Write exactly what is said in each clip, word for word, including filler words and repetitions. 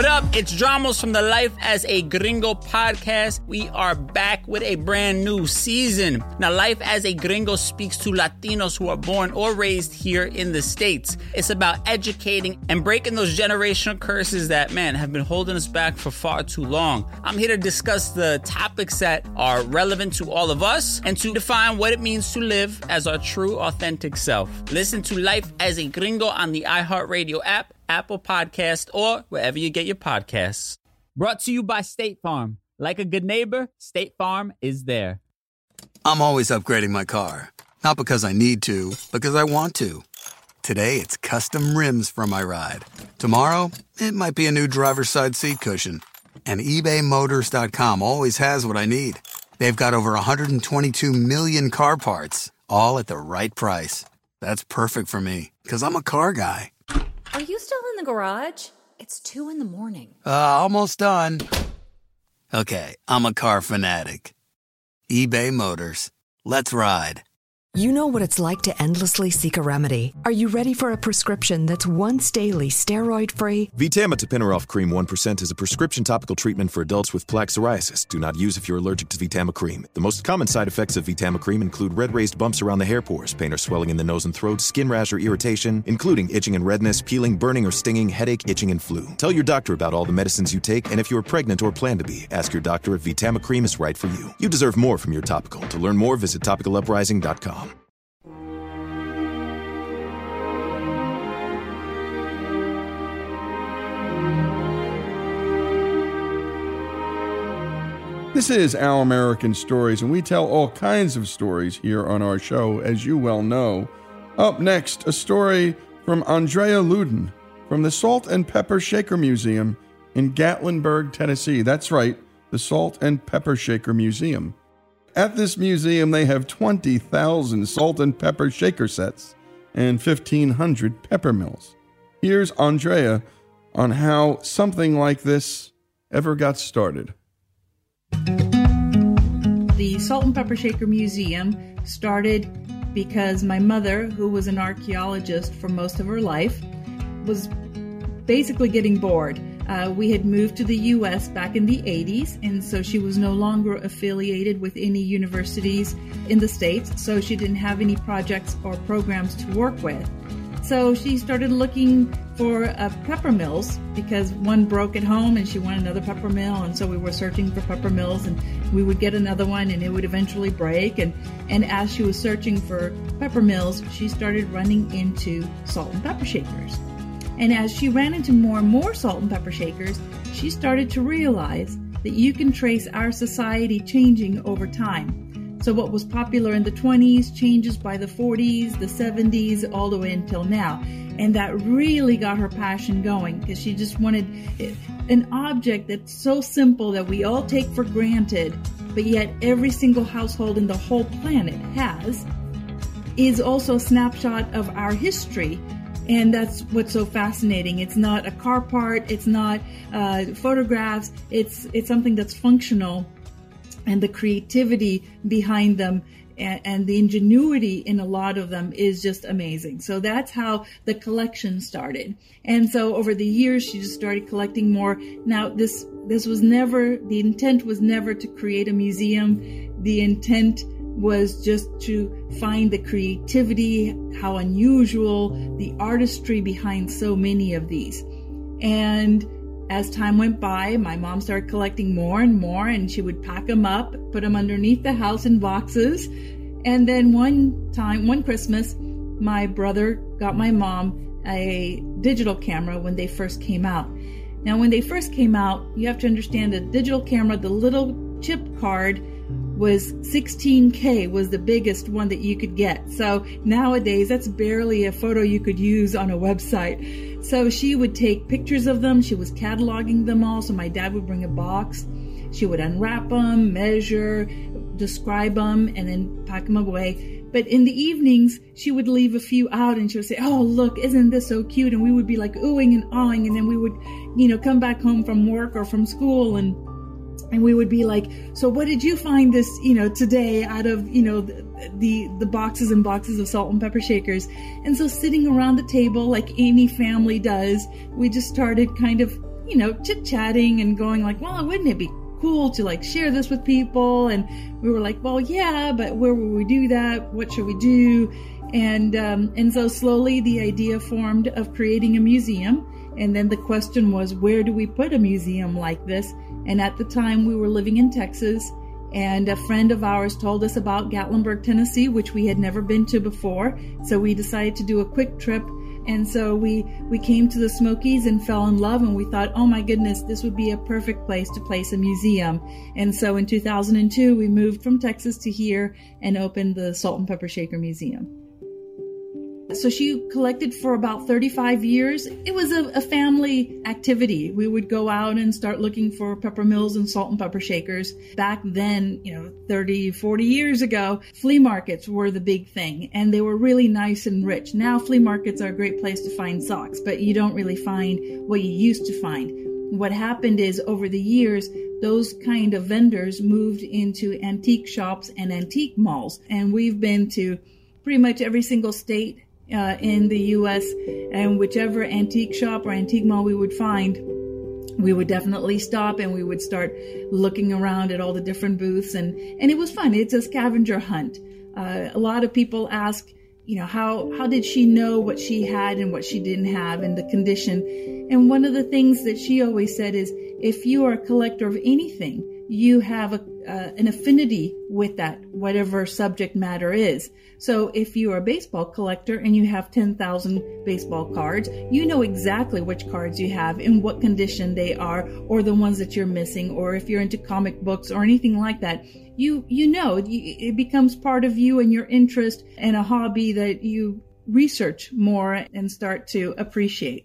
What up? It's Dramos from the Life as a Gringo podcast. We are back with a brand new season. Now, Life as a Gringo speaks to Latinos who are born or raised here in the States. It's about educating and breaking those generational curses that, man, have been holding us back for far too long. I'm here to discuss the topics that are relevant to all of us and to define what it means to live as our true, authentic self. Listen to Life as a Gringo on the iHeartRadio app, Apple Podcast, or wherever you get your podcasts. Brought to you by State Farm. Like a good neighbor, State Farm is there. I'm always upgrading my car. Not because I need to, because I want to. Today, it's custom rims for my ride. Tomorrow, it might be a new driver's side seat cushion. And eBay Motors dot com always has what I need. They've got over one hundred twenty-two million car parts, all at the right price. That's perfect for me, because I'm a car guy. Are you still in the garage? It's two in the morning. Uh, almost done. Okay, I'm a car fanatic. eBay Motors. Let's ride. You know what it's like to endlessly seek a remedy. Are you ready for a prescription that's once daily, steroid-free? VTAMA Tapinarof Cream one percent is a prescription topical treatment for adults with plaque psoriasis. Do not use if you're allergic to VTAMA Cream. The most common side effects of VTAMA Cream include red raised bumps around the hair pores, pain or swelling in the nose and throat, skin rash or irritation, including itching and redness, peeling, burning or stinging, headache, itching, and flu. Tell your doctor about all the medicines you take, and if you're pregnant or plan to be, ask your doctor if VTAMA Cream is right for you. You deserve more from your topical. To learn more, visit topical uprising dot com. This is Our American Stories, and we tell all kinds of stories here on our show, as you well know. Up next, a story from Andrea Luden from the Salt and Pepper Shaker Museum in Gatlinburg, Tennessee. That's right, the Salt and Pepper Shaker Museum. At this museum, they have twenty thousand salt and pepper shaker sets and fifteen hundred pepper mills. Here's Andrea on how something like this ever got started. The Salt and Pepper Shaker Museum started because my mother, who was an archaeologist for most of her life, was basically getting bored. Uh, we had moved to the U S back in the eighties, and so she was no longer affiliated with any universities in the States, so she didn't have any projects or programs to work with. So she started looking for uh, pepper mills because one broke at home and she wanted another pepper mill, and so we were searching for pepper mills, and we would get another one and it would eventually break. And, and as she was searching for pepper mills, she started running into salt and pepper shakers. And as she ran into more and more salt and pepper shakers, she started to realize that you can trace our society changing over time. So what was popular in the twenties changes by the forties, the seventies, all the way until now. And that really got her passion going because she just wanted an object that's so simple that we all take for granted, but yet every single household in the whole planet has, is also a snapshot of our history. And that's what's so fascinating. It's not a car part, it's not uh, photographs, it's it's something that's functional, and the creativity behind them and, and the ingenuity in a lot of them is just amazing. So that's how the collection started. And so over the years, she just started collecting more. Now, this this was never, the intent was never to create a museum. The intent was just to find the creativity, how unusual, the artistry behind so many of these. And as time went by, my mom started collecting more and more, and she would pack them up, put them underneath the house in boxes. And then one time, one Christmas, my brother got my mom a digital camera when they first came out. Now, when they first came out, you have to understand a digital camera, the little chip card was sixteen K was the biggest one that you could get. So nowadays, that's barely a photo you could use on a website. So she would take pictures of them. She was cataloging them all. So my dad would bring a box. She would unwrap them, measure, describe them, and then pack them away. But in the evenings, she would leave a few out and she would say, "Oh, look, isn't this so cute?" And we would be like oohing and awing. And then we would, you know, come back home from work or from school and And we would be like, "So what did you find this, you know, today out of, you know, the, the, the boxes and boxes of salt and pepper shakers?" And so sitting around the table like any family does, we just started kind of you know, chit-chatting and going like, well, wouldn't it be cool to like share this with people? And we were like, well, yeah, but where will we do that? What should we do? And um, and so slowly the idea formed of creating a museum. And then the question was, where do we put a museum like this? And at the time we were living in Texas, and a friend of ours told us about Gatlinburg, Tennessee, which we had never been to before. So we decided to do a quick trip. And so we, we came to the Smokies and fell in love, and we thought, oh my goodness, this would be a perfect place to place a museum. And so in two thousand two, we moved from Texas to here and opened the Salt and Pepper Shaker Museum. So she collected for about thirty-five years. It was a, a family activity. We would go out and start looking for pepper mills and salt and pepper shakers. Back then, you know, thirty, forty years ago, flea markets were the big thing, and they were really nice and rich. Now flea markets are a great place to find socks, but you don't really find what you used to find. What happened is over the years, those kind of vendors moved into antique shops and antique malls. And we've been to pretty much every single state Uh, in the U S, and whichever antique shop or antique mall we would find, we would definitely stop and we would start looking around at all the different booths, and, and it was fun. It's a scavenger hunt. Uh, a lot of people ask, you know, how, how did she know what she had and what she didn't have and the condition? And one of the things that she always said is, if you are a collector of anything, you have a, uh, an affinity with that, whatever subject matter is. So if you are a baseball collector and you have ten thousand baseball cards, you know exactly which cards you have and what condition they are, or the ones that you're missing, or if you're into comic books or anything like that, you, you know, it becomes part of you and your interest and a hobby that you research more and start to appreciate.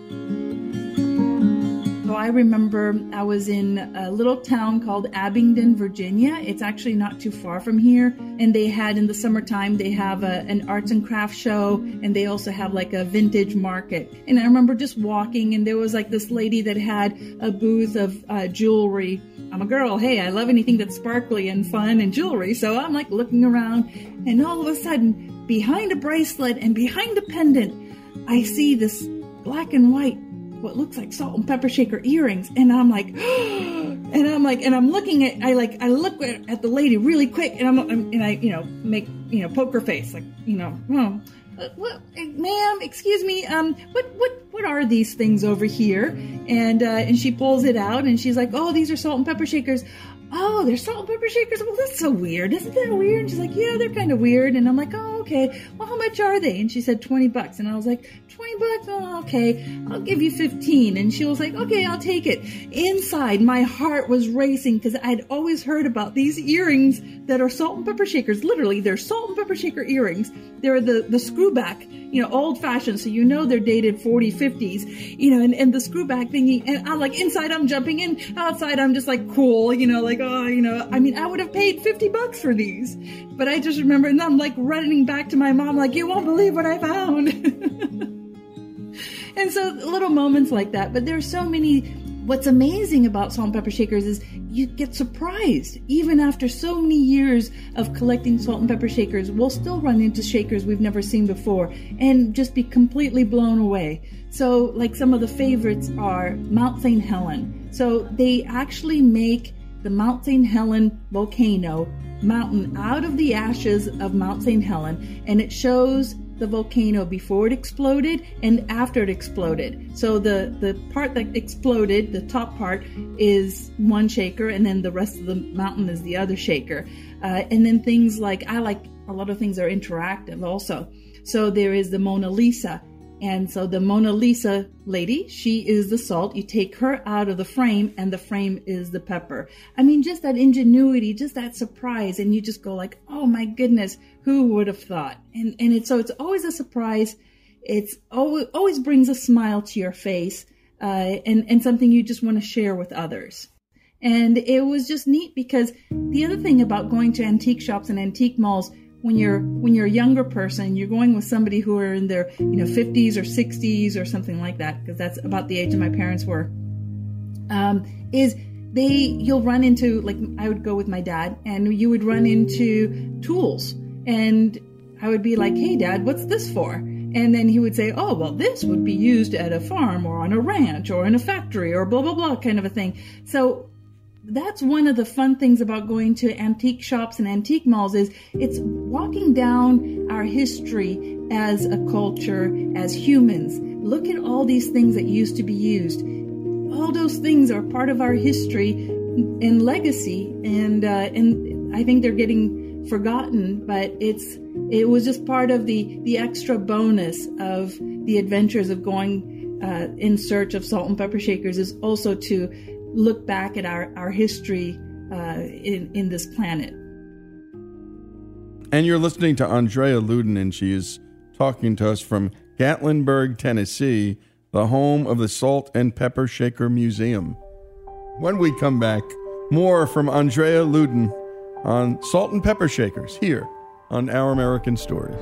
So I remember I was in a little town called Abingdon, Virginia. It's actually not too far from here. And they had, in the summertime, they have a, an arts and crafts show, and they also have like a vintage market. And I remember just walking, and there was like this lady that had a booth of uh, jewelry. I'm a girl. Hey, I love anything that's sparkly and fun and jewelry. So I'm like looking around, and all of a sudden, behind a bracelet and behind a pendant, I see this black and white, what looks like salt and pepper shaker earrings. And I'm like, and I'm like, and I'm looking at, I like, I look at the lady really quick, and I'm, I'm and I, you know, make, you know, poker face, like, you know, oh, uh, what, ma'am, excuse me, um, what, what, what are these things over here? And, uh, and she pulls it out, and she's like, oh, these are salt and pepper shakers. Oh, they're salt and pepper shakers? Well, that's so weird. Isn't that weird? And she's like, yeah, they're kind of weird. And I'm like, oh, okay. Well, how much are they? And she said twenty bucks. And I was like, twenty bucks? Oh, okay. I'll give you fifteen. And she was like, okay, I'll take it. Inside, my heart was racing because I'd always heard about these earrings that are salt and pepper shakers. Literally, they're salt and pepper shaker earrings. They're the, the screw back, you know, old fashioned. So you know they're dated forties, fifties, you know, and, and the screw back thingy. And I'm like, inside I'm jumping in. Outside I'm just like cool, you know, like, oh, you know, I mean, I would have paid fifty bucks for these. But I just remember, and I'm like running back to my mom, like, you won't believe what I found. And so little moments like that. But there are so many. What's amazing about salt and pepper shakers is you get surprised. Even after so many years of collecting salt and pepper shakers, we'll still run into shakers we've never seen before and just be completely blown away. So like some of the favorites are Mount Saint Helen. So they actually make the Mount Saint Helen volcano mountain out of the ashes of Mount Saint Helen, and it shows the volcano before it exploded and after it exploded. So the, the part that exploded, the top part, is one shaker, and then the rest of the mountain is the other shaker. Uh, and then things like, I like, a lot of things are interactive also. So there is the Mona Lisa. And so the Mona Lisa lady, she is the salt. You take her out of the frame, and the frame is the pepper. I mean, just that ingenuity, just that surprise, and you just go like, oh my goodness, who would have thought? And and it's so it's always a surprise. It's always always brings a smile to your face, uh, and and something you just want to share with others. And it was just neat because the other thing about going to antique shops and antique malls, when you're when you're a younger person, you're going with somebody who are in their, you know, fifties or sixties or something like that, because that's about the age that my parents were, um, is they you'll run into, like, I would go with my dad, and you would run into tools, and I would be like, hey Dad, what's this for? And then he would say, oh, well, this would be used at a farm or on a ranch or in a factory or blah, blah, blah kind of a thing. So that's one of the fun things about going to antique shops and antique malls is it's walking down our history as a culture, as humans. Look at all these things that used to be used. All those things are part of our history and legacy, and uh, and I think they're getting forgotten, but it's it was just part of the, the extra bonus of the adventures of going uh, in search of salt and pepper shakers is also to look back at our, our history uh, in, in this planet. And you're listening to Andrea Luden, and she is talking to us from Gatlinburg, Tennessee, the home of the Salt and Pepper Shaker Museum. When we come back, more from Andrea Luden on Salt and Pepper Shakers here on Our American Stories.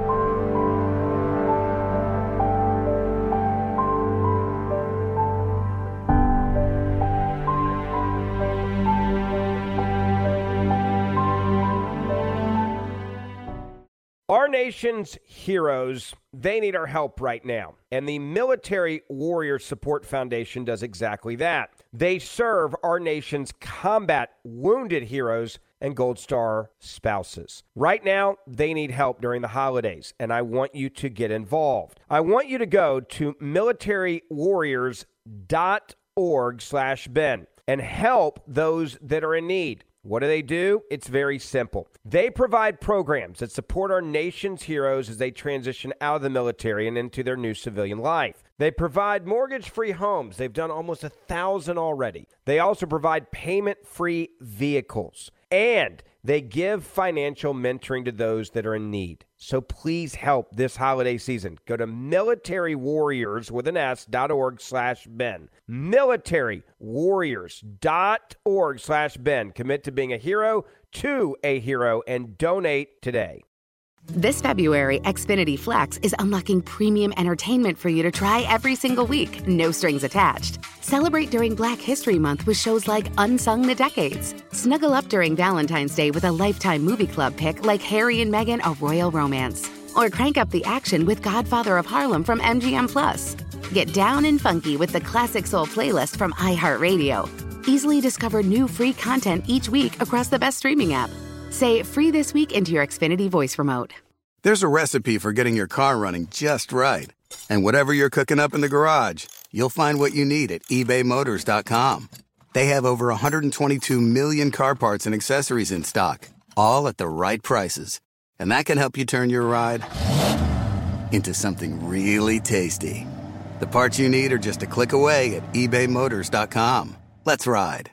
Our nation's heroes, they need our help right now. And the Military Warrior Support Foundation does exactly that. They serve our nation's combat wounded heroes and Gold Star spouses. Right now, they need help during the holidays, and I want you to get involved. I want you to go to military warriors dot org slash Ben and help those that are in need. What do they do? It's very simple. They provide programs that support our nation's heroes as they transition out of the military and into their new civilian life. They provide mortgage-free homes. They've done almost a thousand already. They also provide payment-free vehicles. And they give financial mentoring to those that are in need. So please help this holiday season. Go to military warriors with an S dot org slash Ben. military warriors dot org slash Ben. Commit to being a hero to a hero and donate today. This February, Xfinity Flex is unlocking premium entertainment for you to try every single week, no strings attached. Celebrate during Black History Month with shows like Unsung the Decades. Snuggle up during Valentine's Day with a Lifetime Movie Club pick like Harry and Meghan, A Royal Romance. Or crank up the action with Godfather of Harlem from M G M Plus. Get down and funky with the Classic Soul playlist from iHeartRadio. Easily discover new free content each week across the best streaming app. Say free this week into your Xfinity voice remote. There's a recipe for getting your car running just right. And whatever you're cooking up in the garage, you'll find what you need at ebay motors dot com. They have over one hundred twenty-two million car parts and accessories in stock, all at the right prices. And that can help you turn your ride into something really tasty. The parts you need are just a click away at ebay motors dot com. Let's ride.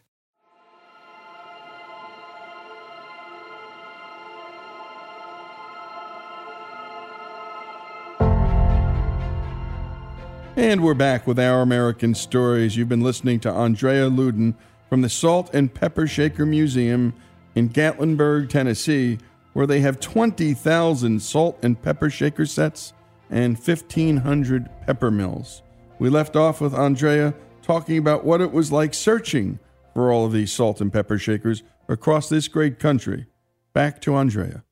And we're back with Our American Stories. You've been listening to Andrea Luden from the Salt and Pepper Shaker Museum in Gatlinburg, Tennessee, where they have twenty thousand salt and pepper shaker sets and fifteen hundred pepper mills. We left off with Andrea talking about what it was like searching for all of these salt and pepper shakers across this great country. Back to Andrea.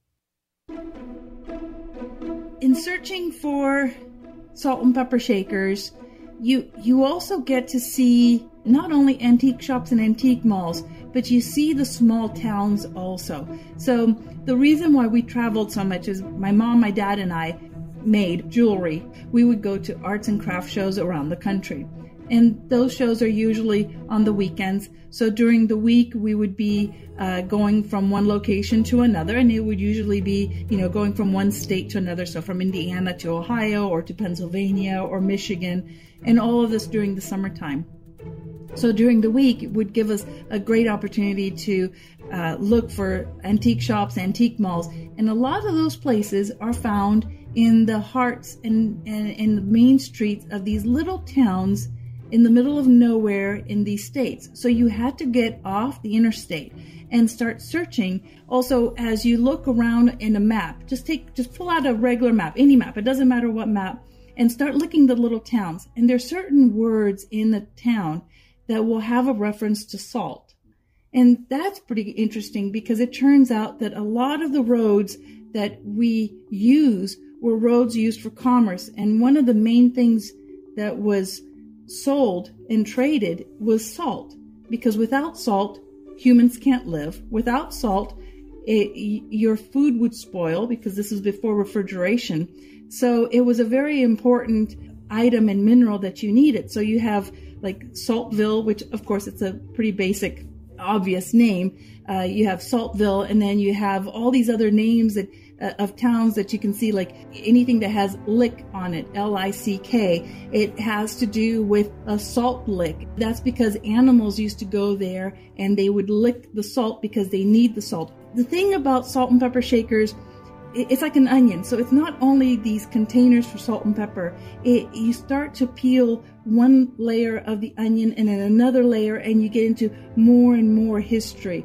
In searching for salt and pepper shakers, you you also get to see not only antique shops and antique malls, but you see the small towns also. So the reason why we traveled so much is my mom, my dad, and I made jewelry. We would go to arts and craft shows around the country. And those shows are usually on the weekends. So during the week, we would be uh, going from one location to another, and it would usually be, you know, going from one state to another. So from Indiana to Ohio or to Pennsylvania or Michigan, and all of this during the summertime. So during the week, it would give us a great opportunity to uh, look for antique shops, antique malls. And a lot of those places are found in the hearts and in the main streets of these little towns in the middle of nowhere in these states. So you had to get off the interstate and start searching. Also, as you look around in a map, just take, just pull out a regular map, any map, it doesn't matter what map, and start looking at the little towns. And there's certain words in the town that will have a reference to salt. And that's pretty interesting because it turns out that a lot of the roads that we use were roads used for commerce. And one of the main things that was sold and traded was salt, because without salt, humans can't live. Without salt, it, your food would spoil, because this was before refrigeration. So it was a very important item and mineral that you needed. So you have like Saltville, which of course it's a pretty basic, obvious name. Uh, you have Saltville, and then you have all these other names that uh, of towns that you can see, like anything that has lick on it, L I C K. It has to do with a salt lick. That's because animals used to go there and they would lick the salt because they need the salt. The thing about salt and pepper shakers, it's like an onion. So it's not only these containers for salt and pepper. It, you start to peel one layer of the onion and then another layer, and you get into more and more history.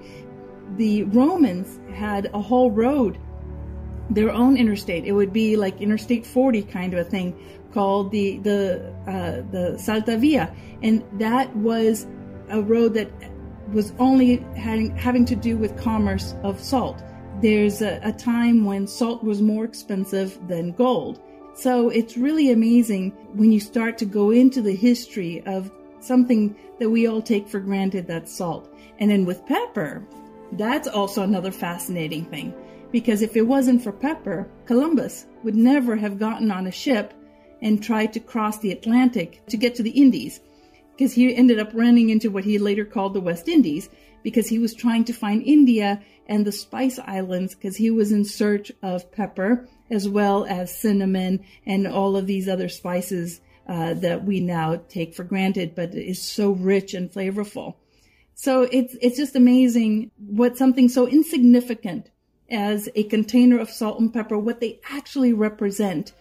The Romans had a whole road, their own interstate. It would be like Interstate forty kind of a thing, called the the uh, the Salta Via, and that was a road that was only having having to do with commerce of salt. There's a, a time when salt was more expensive than gold. So it's really amazing when you start to go into the history of something that we all take for granted, that's salt. And then with pepper, that's also another fascinating thing. Because if it wasn't for pepper, Columbus would never have gotten on a ship and tried to cross the Atlantic to get to the Indies. Because he ended up running into what he later called the West Indies, because he was trying to find India and the Spice Islands, because he was in search of pepper as well as cinnamon and all of these other spices uh, that we now take for granted, but is so rich and flavorful. So it's it's just amazing what something so insignificant as a container of salt and pepper, what they actually represent.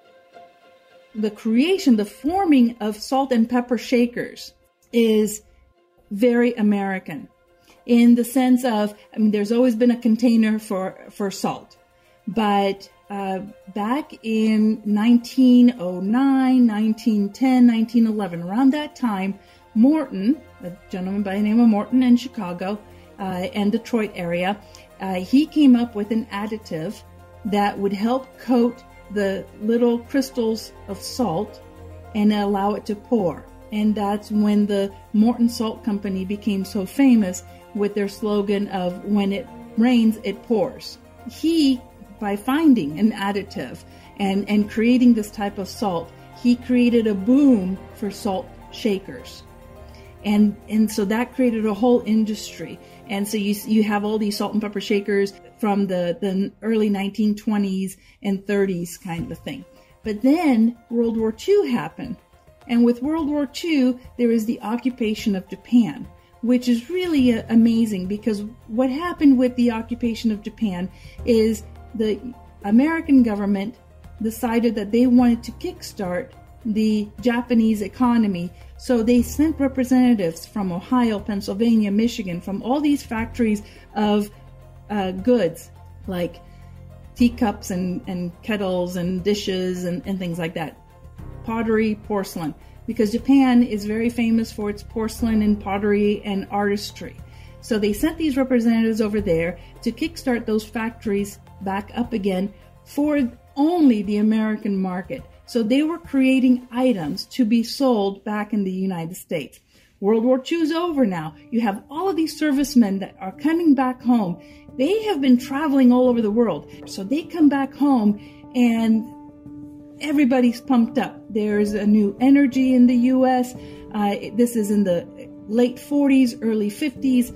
The creation, the forming of salt and pepper shakers is very American, in the sense of, I mean, there's always been a container for, for salt. But uh, back in nineteen oh nine, nineteen ten, nineteen eleven, around that time, Morton, a gentleman by the name of Morton in Chicago uh, and Detroit area, uh, he came up with an additive that would help coat the little crystals of salt and allow it to pour. And that's when the Morton Salt Company became so famous with their slogan of, when it rains, it pours. He, by finding an additive and, and creating this type of salt, he created a boom for salt shakers. And and so that created a whole industry. And so you you have all these salt and pepper shakers from the, the early nineteen twenties and thirties kind of a thing. But then World War Two happened. And with World War Two, there is the occupation of Japan, which is really uh, amazing, because what happened with the occupation of Japan is the American government decided that they wanted to kickstart the Japanese economy. So they sent representatives from Ohio, Pennsylvania, Michigan, from all these factories of uh, goods like teacups and, and kettles and dishes and, and things like that. Pottery, porcelain, because Japan is very famous for its porcelain and pottery and artistry. So they sent these representatives over there to kickstart those factories back up again for only the American market. So they were creating items to be sold back in the United States. World War Two is over now. You have all of these servicemen that are coming back home. They have been traveling all over the world. So they come back home and everybody's pumped up. There's a new energy in the U S. Uh, this is in the late forties, early fifties.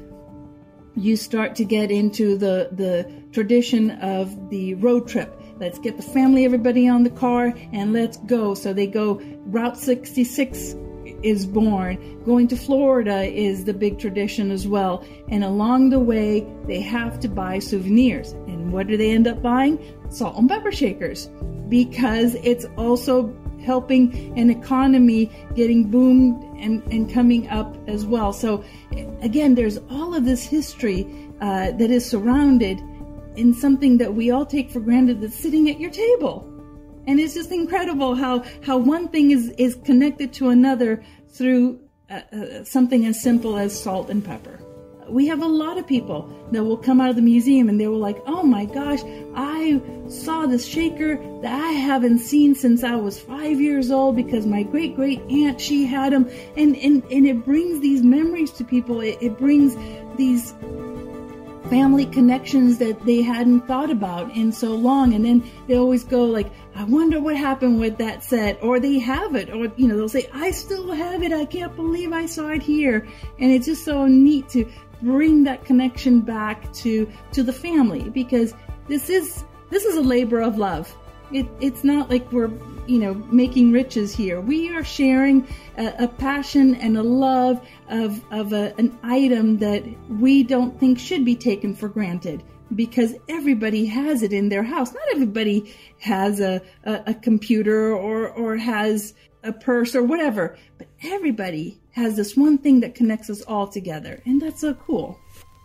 You start to get into the, the tradition of the road trip. Let's get the family, everybody on the car, and let's go. So they go, Route sixty-six is born. Going to Florida is the big tradition as well. And along the way, they have to buy souvenirs. And what do they end up buying? Salt and pepper shakers. Because it's also helping an economy getting boomed and, and coming up as well. So again, there's all of this history uh, that is surrounded in something that we all take for granted, that's sitting at your table. And it's just incredible how, how one thing is, is connected to another through uh, uh, something as simple as salt and pepper. we have a lot of people that will come out of the museum and they were like, oh my gosh, I saw this shaker that I haven't seen since I was five years old because my great great aunt, she had them. And, and, and it brings these memories to people. It, it brings these family connections that they hadn't thought about in so long. And then they always go like, I wonder what happened with that set, or they have it, or, you know, they'll say, I still have it. I can't believe I saw it here. And it's just so neat to bring that connection back to, to the family, because this is, this is a labor of love. It, it's not like we're, you know, making riches here. We are sharing a, a passion and a love of, of a, an item that we don't think should be taken for granted, because everybody has it in their house. Not everybody has a, a, a computer or, or has a purse or whatever, but everybody has this one thing that connects us all together, and that's so cool.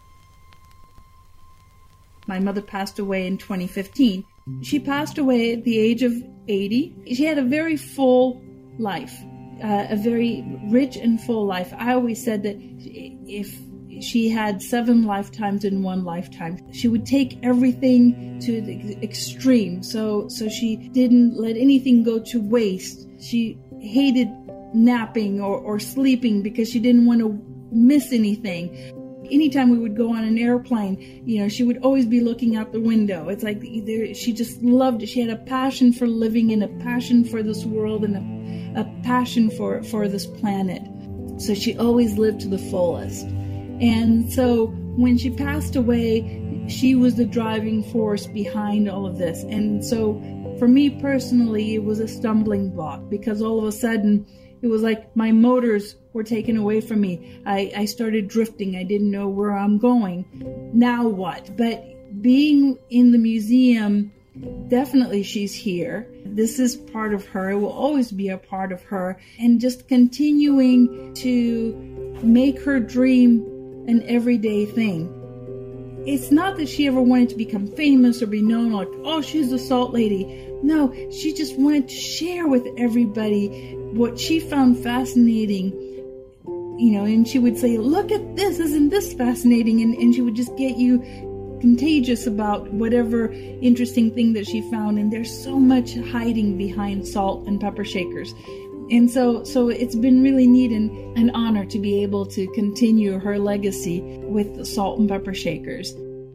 My mother passed away in twenty fifteen. She passed away at the age of eighty. She had a very full life, uh, a very rich and full life. I always said that if she had seven lifetimes in one lifetime, she would take everything to the extreme. So, so she didn't let anything go to waste. She hated napping or, or sleeping because she didn't want to miss anything. Anytime we would go on an airplane, you know, she would always be looking out the window. It's like either she just loved it. She had a passion for living and a passion for this world and a, a passion for, for this planet. So she always lived to the fullest. And so when she passed away, she was the driving force behind all of this. And so for me personally, it was a stumbling block, because all of a sudden it was like my motors were taken away from me. I, I started drifting. I didn't know where I'm going. Now what? But being in the museum, definitely she's here. This is part of her. It will always be a part of her. And just continuing to make her dream an everyday thing. It's not that she ever wanted to become famous or be known like, oh, she's the salt lady. No, she just wanted to share with everybody what she found fascinating, you know, and she would say, look at this, isn't this fascinating? And, and she would just get you contagious about whatever interesting thing that she found. And there's so much hiding behind salt and pepper shakers. And so, so it's been really neat and an honor to be able to continue her legacy with the salt and pepper shakers.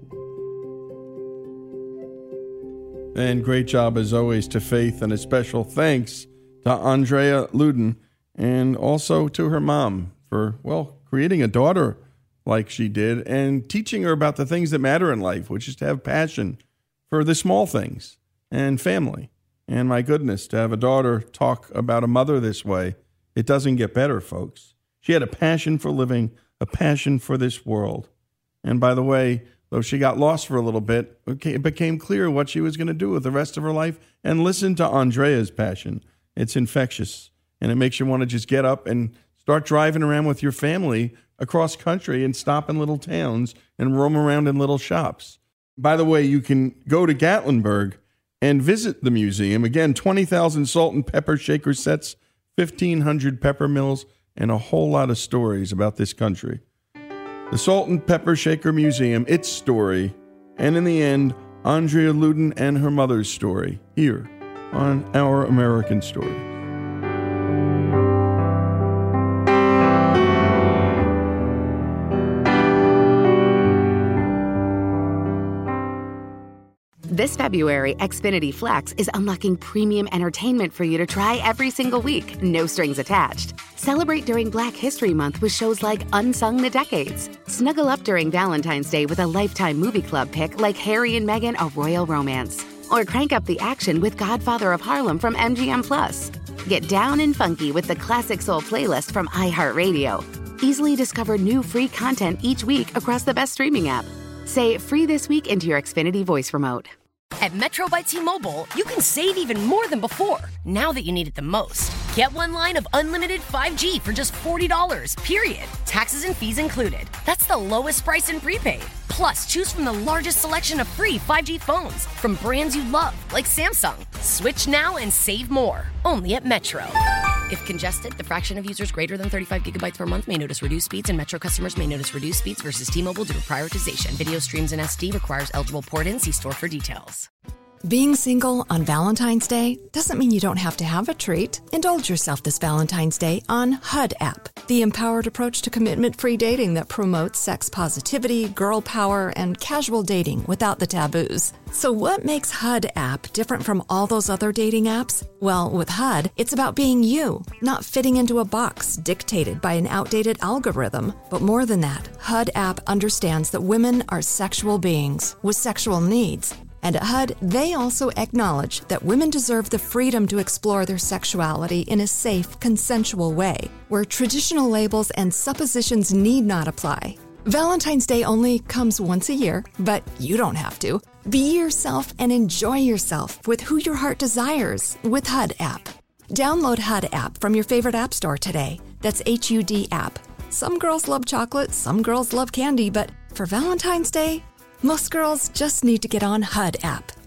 And great job, as always, to Faith, and a special thanks to Andrea Luden, and also to her mom for, well, creating a daughter like she did and teaching her about the things that matter in life, which is to have passion for the small things and family. And my goodness, to have a daughter talk about a mother this way, it doesn't get better, folks. She had a passion for living, a passion for this world. And by the way, though she got lost for a little bit, it became clear what she was going to do with the rest of her life. And listen to Andrea's passion. It's infectious, and it makes you want to just get up and start driving around with your family across country and stop in little towns and roam around in little shops. By the way, you can go to Gatlinburg and visit the museum. Again, twenty thousand salt and pepper shaker sets, fifteen hundred pepper mills, and a whole lot of stories about this country. The Salt and Pepper Shaker Museum, its story, and in the end, Andrea Luden and her mother's story, here on Our American Story. This February, Xfinity Flex is unlocking premium entertainment for you to try every single week, no strings attached. Celebrate during Black History Month with shows like Unsung the Decades. Snuggle up during Valentine's Day with a Lifetime Movie Club pick like Harry and Meghan, A Royal Romance. Or crank up the action with Godfather of Harlem from M G M Plus. Get down and funky with the Classic Soul playlist from iHeartRadio. Easily discover new free content each week across the best streaming app. Say free this week into your Xfinity voice remote. At Metro by T-Mobile, you can save even more than before, now that you need it the most. Get one line of unlimited five G for just forty dollars, period. Taxes and fees included. That's the lowest price in prepaid. Plus, choose from the largest selection of free five G phones from brands you love, like Samsung. Switch now and save more, only at Metro. If congested, the fraction of users greater than thirty-five gigabytes per month may notice reduced speeds, and Metro customers may notice reduced speeds versus T-Mobile due to prioritization. Video streams in S D requires eligible port-in. See store for details. Being single on Valentine's Day doesn't mean you don't have to have a treat. Indulge yourself this Valentine's Day on H U D app, the empowered approach to commitment-free dating that promotes sex positivity, girl power, and casual dating without the taboos. So what makes H U D app different from all those other dating apps? Well, with H U D, it's about being you, not fitting into a box dictated by an outdated algorithm. But more than that, H U D app understands that women are sexual beings with sexual needs. And at H U D, they also acknowledge that women deserve the freedom to explore their sexuality in a safe, consensual way, where traditional labels and suppositions need not apply. Valentine's Day only comes once a year, but you don't have to. Be yourself and enjoy yourself with who your heart desires with H U D app. Download H U D app from your favorite app store today. That's H U D app. Some girls love chocolate, some girls love candy, but for Valentine's Day, most girls just need to get on H U D app.